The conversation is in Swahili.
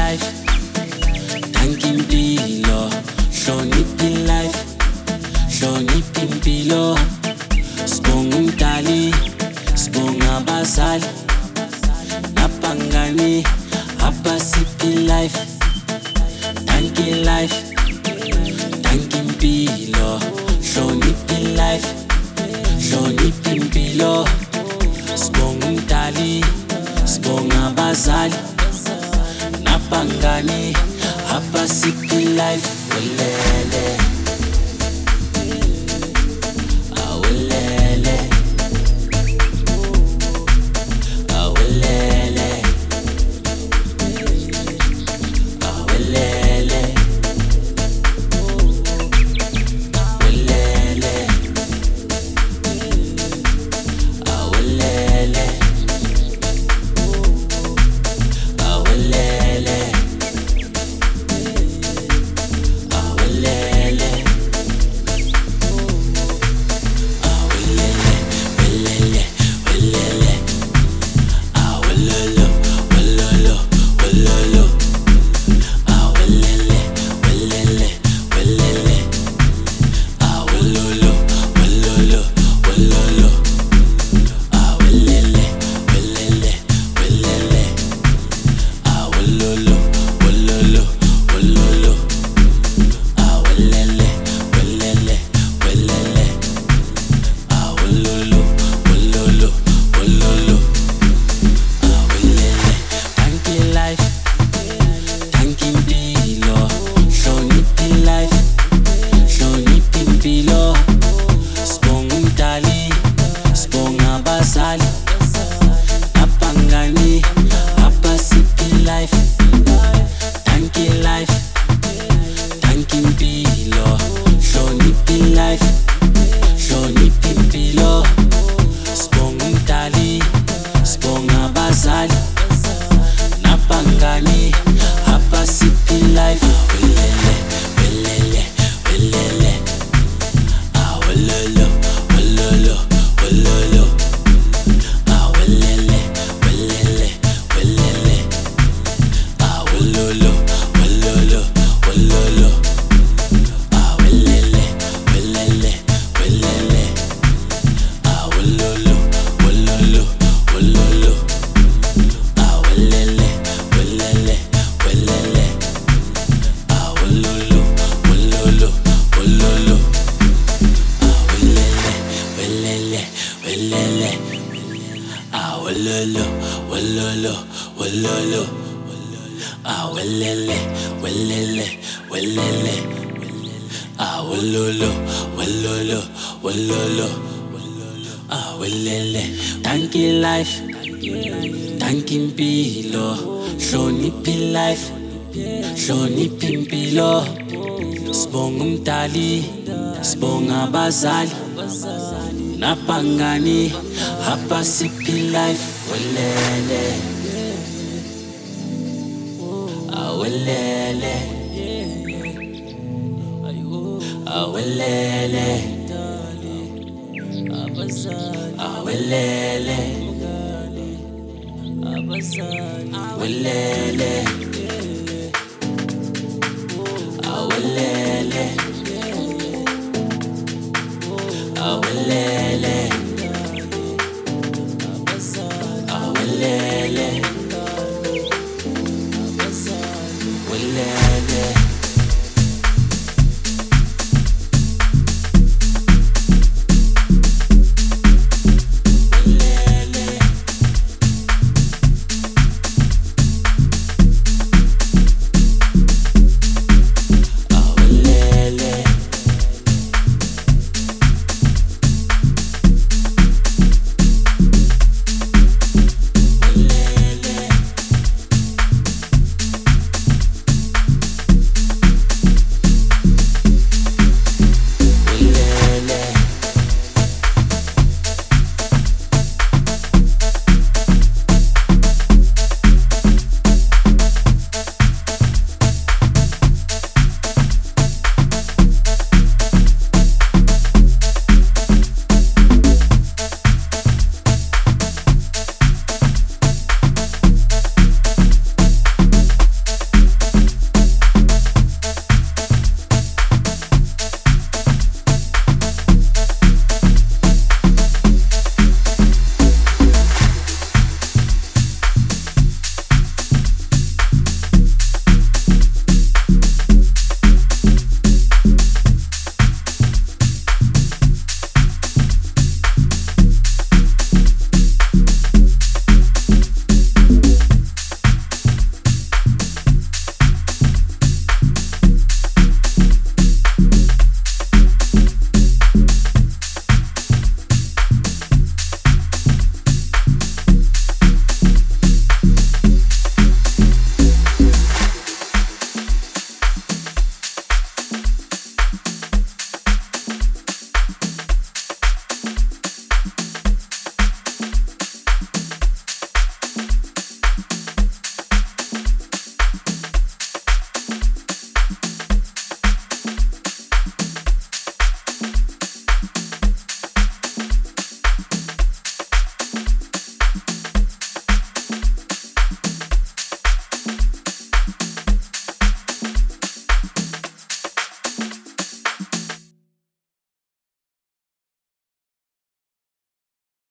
life, tanki mpilo, hloniphi life, hloniphi impilo. Sibonga umdali, sibonga abazali, nabangani abasiphi life, tanki life, tanki impilo, hloniphi life, hloniphi impilo. Sibonga umdali, sibonga abazali, nabangani abasiphi life. Welele, awelele, awelele, awelele, welele, awelele, awelele, awelele, welele, welele, awelele, welele, welele, awelele, welele, welele, awelele, welele, welele, awelele, welele, welele, awelele, welele, welele, awelele, welele, welele, awelele, welele, welele, awelele. Tanki life, tanki impilo, hloniphi life, hloniphi impilo. Sibonga umdali, sibonga abazali, nabangani abasiphi life, tanki life, tanki impilo, hloniphi life, hloniphi impilo. Sibonga umdali, sibonga abazali, nabangani abasiphi life. Welele, welele, welele, awelele, welele, welele, awelele, welele, welele, awelele, welele, welele, awelele, welele, welele, awelele, welele, welele, awelele, welele, welele, awelele, welele, welele, awelele, welele, welele, awelele, welele, welele, awelele, welele, welele, awelele, welele, welele, awelele. Tanki life, tanki impilo, hloniphi life, hloniphi impilo. Sibonga umdali, sibonga abazali, nabangani abasiphi life. Welele, awelele, awelele, awelele, welele, awelele, awelele, awelele, welele.